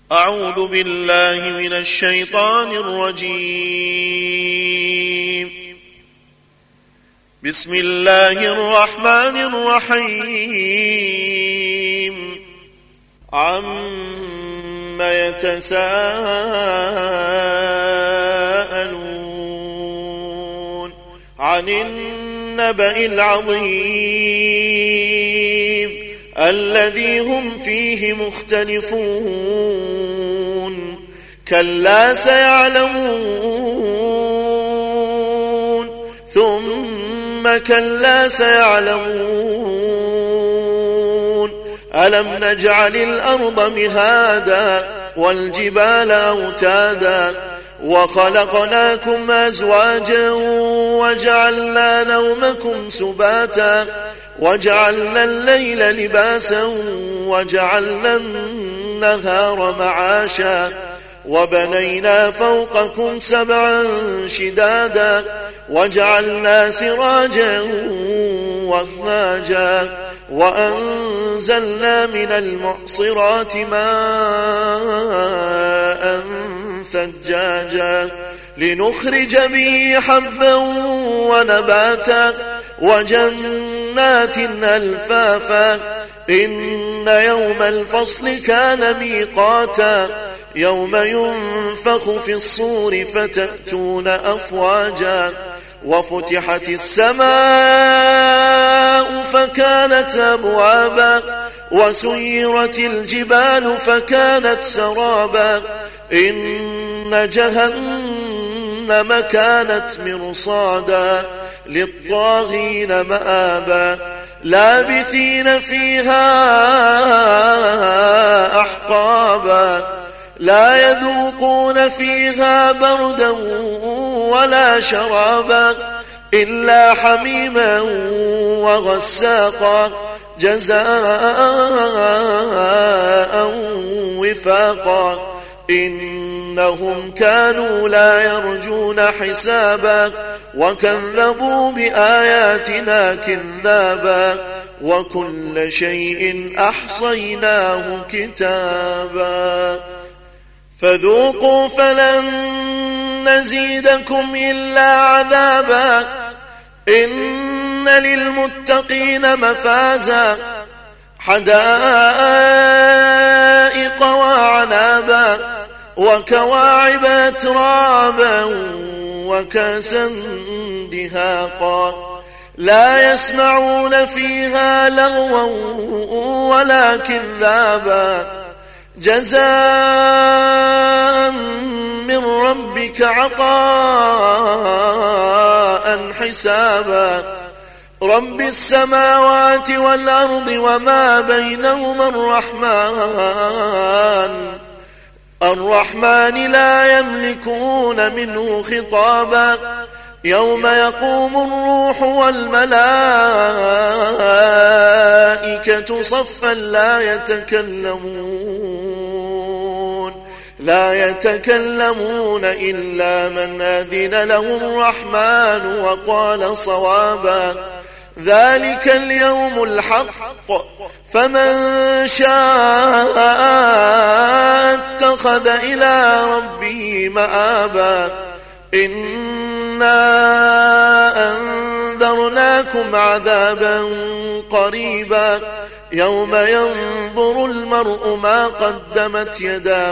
أعوذ بالله من الشيطان الرجيم. بسم الله الرحمن الرحيم. عَمَّ يتساءلون عن النبأ العظيم الذي هم فيه مختلفون كلا سيعلمون ثم كلا سيعلمون ألم نجعل الأرض مهادا والجبال أوتادا وخلقناكم أزواجا وجعلنا نومكم سباتا وجعلنا الليل لباسا وجعلنا النهار معاشا وبنينا فوقكم سبعا شدادا وجعلنا سراجا وهاجا وأنزلنا من المعصرات ماء ثجاجا لنخرج به حبا ونباتا وجنات ألفافا إن يوم الفصل كان ميقاتا يوم ينفخ في الصور فتأتون أفواجا وفتحت السماء فكانت أبوابا وسيرت الجبال فكانت سرابا إن جهنم كانت مرصادا للطاغين مآبا لابثين فيها أحقابا لا يذوقون فيها بردا ولا شرابا إلا حميما وغساقا جزاء وفاقا إنهم كانوا لا يرجون حسابا وكذبوا بآياتنا كذابا وكل شيء أحصيناه كتابا فذوقوا فلن نزيدكم إلا عذابا إن للمتقين مفازا حدائق وعنابا وكواعب أترابا وكاسا دهاقا لا يسمعون فيها لغوا ولا كذابا جزاء من ربك عطاء حسابا رب السماوات والأرض وما بينهما الرحمن لا يملكون منه خطابا يوم يقوم الروح والملائكة صفا لا يتكلمون إلا من أذن له الرحمن وقال صوابا ذلك اليوم الحق فمن شاء اتخذ إلى ربه مآبا إنا أنذرناكم عذابا قريبا يوم ينظر المرء ما قدمت يداه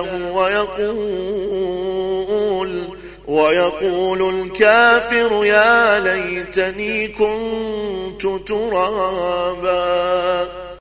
ويقول الكافر يا ليتني كنت ترابا.